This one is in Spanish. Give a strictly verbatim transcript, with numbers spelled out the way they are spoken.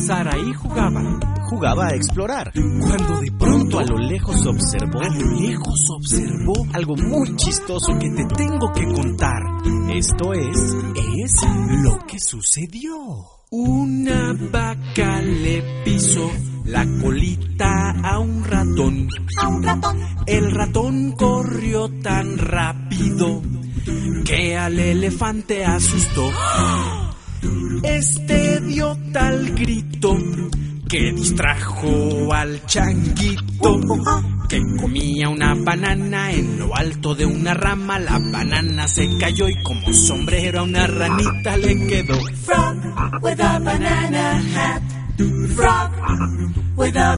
Saraí jugaba, jugaba a explorar, cuando de pronto a lo lejos observó, a lo lejos observó algo muy chistoso que te tengo que contar. Esto es, es lo que sucedió. Una vaca le pisó la colita a un ratón. A un ratón. El ratón corrió tan rápido que al elefante asustó. Este dio tal grito que distrajo al changuito, que comía una banana en lo alto de una rama. La banana se cayó y como sombrero a una ranita le quedó. Frog with a banana hat. Frog with a